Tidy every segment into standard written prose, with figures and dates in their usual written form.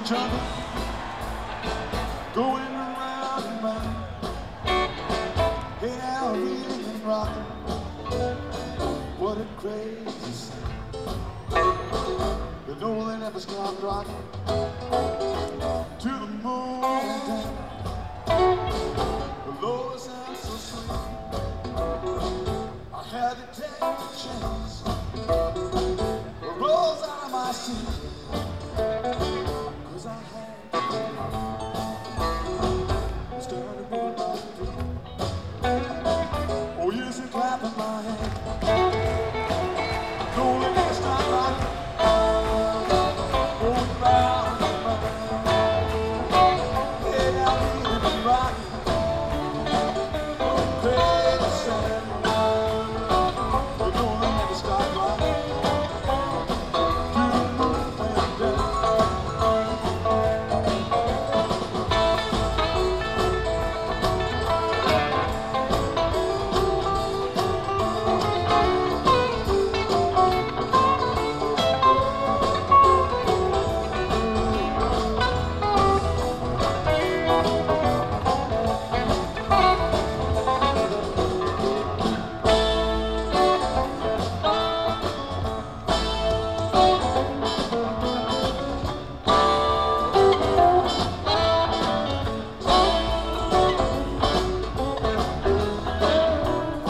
jungle, going around and round. Hey now, reeling and rocking, what a crazy sound. You know they never stop rocking to the moon and down. The Lord sounds so sweet, I had to take a chance. I rose out of my seat, 'cause I had to started moving my feet. Oh, yes, and clapping my hands. No, they never stop rocking. Going round and round. Hey, now reeling and rocking. Crazy sound. You know they never stop rocking. To the moon and down.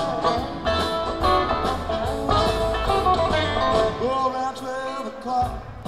Go around 12 o'clock,